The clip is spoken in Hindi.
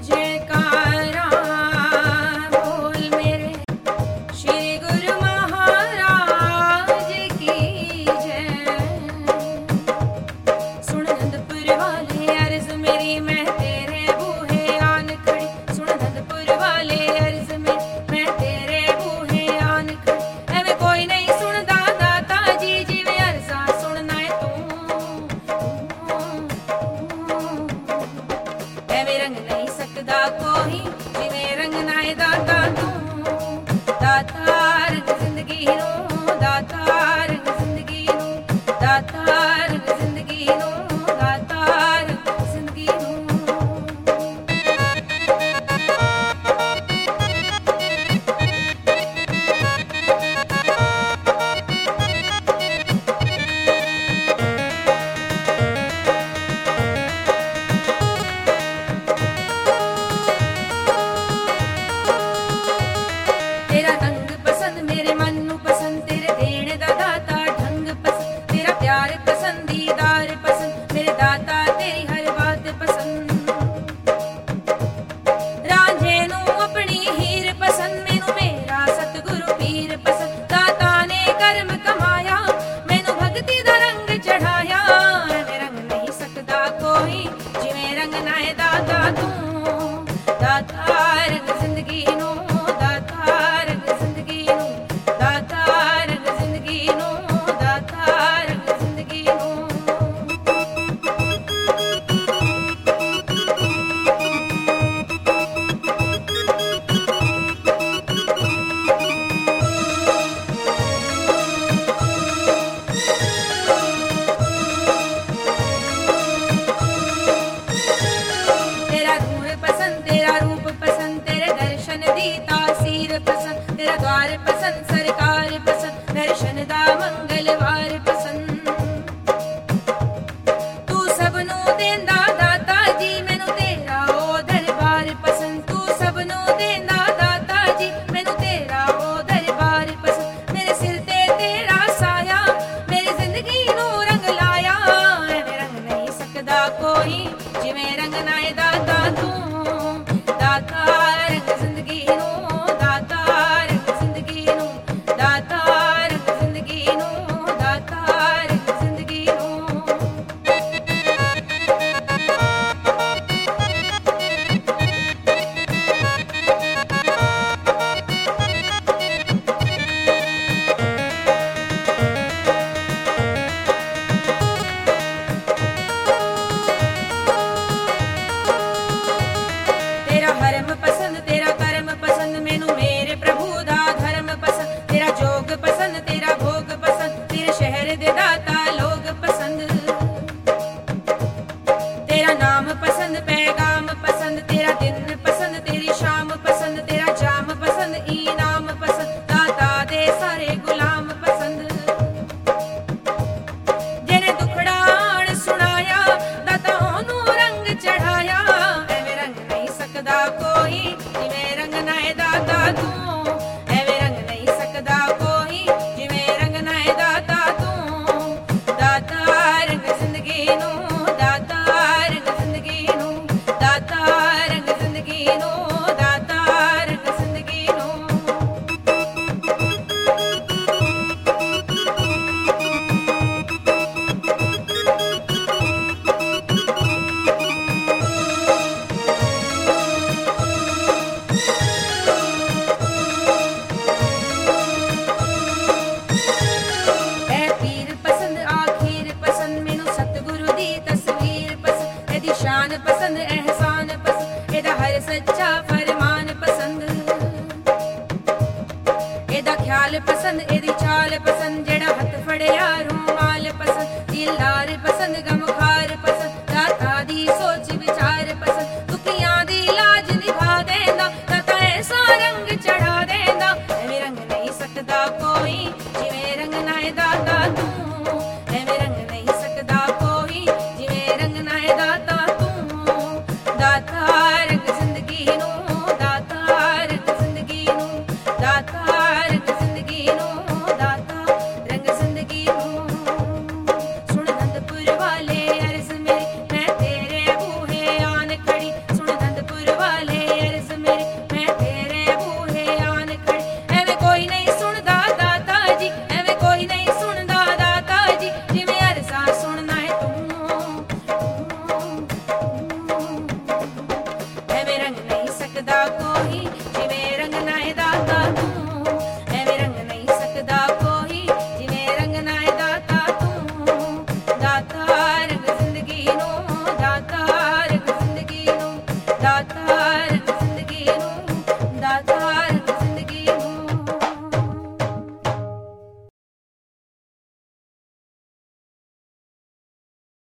जयकारा बोल मेरे श्री गुरु महाराज की जय। सुन नंदपुर वाले अर्ज मेरी मैं तेरे बूहे आन खड़ी। सुन नंदपुर वाले अर्ज मेरी मैं तेरे बूहे आन खड़ी। एवें कोई नहीं सुनदा दाता जी जिवें अर्जा सुनना है तू। एवें रंग नहीं सकदा कोई जिवें रंगना है दाता तू। दाता रंग जिंदगी नू, दाता रंग जिंदगी नू, दाता रंग जिंदगी नू, दाता रंग जिंदगी नू। तेरा रंग पसंद मेरे मन नू पसंद, तेरे देने दा दाता ढंग पसंद। तेरा प्यार पसंद, दीदार पसंद, मेरे दाता तेरी हर बात पसंद। रांझे नू अपनी हीर पसंद, मैनू मेरा सतगुरु पीर पसंद। दाता ने कर्म कमाया, मैनू भगती दा रंग चढ़ाया। एवें रंग नहीं सकदा कोई जिवें रंगना है दाता तू। दाता रंग जिंदगी नू, दाता रंग जिंदगी नू, दाता रंग जिंदगी नू, दाता रंग जिंदगी नू। तेरा नूर पसंद, तेरा रूप पसंद, तेरे दर्शन दी तासीर पसंद। तेरा द्वार पसंद, सरकार पसंद, दर्शन दा मंगलवार पसंद। तू सबनू देंदा दाता जी, मैनू तेरा ओ दरबार पसंद। तू सबनू देंदा दाता जी, मैनू तेरा ओ दरबार पसंद। मेरे सिर ते तेरा साया, मेरी जिंदगी नू रंग लाया। एवें रंग नहीं सकदा कोई जिवें रंगना है दाता तू। दाता रंग जिंदगी नू, दाता रंग जिंदगी नू, दाता रंग जिंदगी नू, दाता रंग जिंदगी नू। तेरा हरम पसंद, तेरा कर्म पसंद, मैनू मेरे प्रभु दा धर्म पसंद। तेरा जोग पसंद, तेरा भोग पसंद, तेरे शहर दे दाता लोग पसंद। तेरा नाम पसंद, पैगाम पसंद, तेरा दिन पसंद, तेरी शाम पसंद। तेरा जाम पसंद, इनाम पसंद, दाता दे सारे गुलाम पसंद। जेने दुखड़ा आण सुनाया, दाता ओनू रंग चढ़ाया। एवें रंग नहीं सकदा कोई जिवें रंगना है दाता तू। एवें रंग नहीं सकदा कोई जिवें रंगना है दाता तू। दाता रंग जिंदगी नू, दाता रंग जिंदगी नू, दाता रंग जिंदगी नू, दाता रंग जिंदगी नू। ऐ पीर पसंद, आखिर पसंद, मैनू सतगुरु दी तस्वीर पसंद। एदी शान पसंद, एहसान पसंद, एदा हर सच्चा फरमान पसंद। एदा ख्याल पसंद, एदी चाल पसंद,